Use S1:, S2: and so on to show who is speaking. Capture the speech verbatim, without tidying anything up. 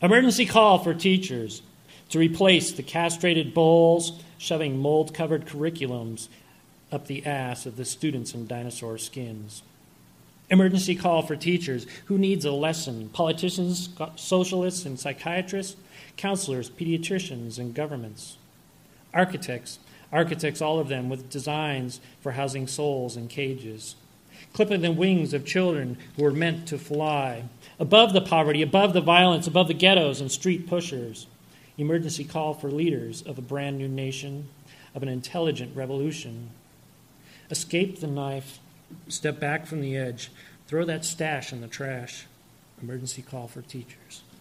S1: Emergency call for teachers to replace the castrated bowls shoving mold-covered curriculums up the ass of the students in dinosaur skins. Emergency call for teachers. Who needs a lesson? Politicians, socialists, and psychiatrists, counselors, pediatricians, and governments. Architects, architects, all of them, with designs for housing souls in cages. Clipping the wings of children who were meant to fly. Above the poverty, above the violence, above the ghettos and street pushers. Emergency call for leaders of a brand new nation, of an intelligent revolution. Escape the knife, step back from the edge, throw that stash in the trash. Emergency call for teachers.